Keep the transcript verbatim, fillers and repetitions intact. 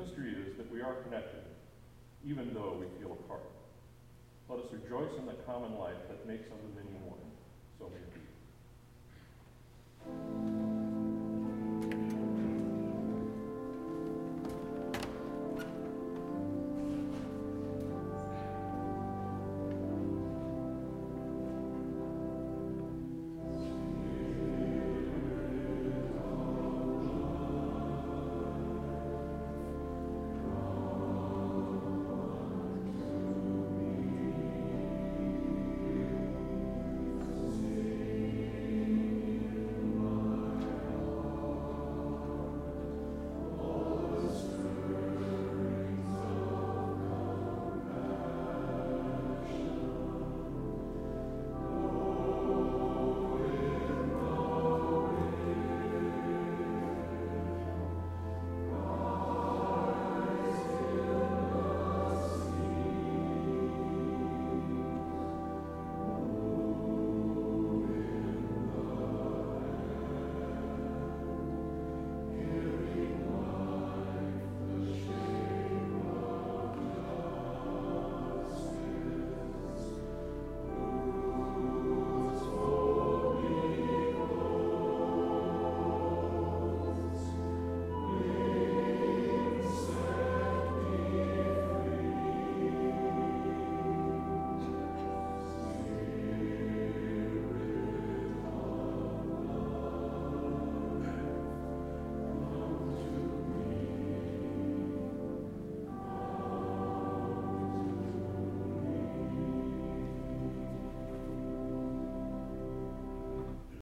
mystery is that we are connected, even though we feel apart. Let us rejoice in the common life that makes of the many one. So may it be.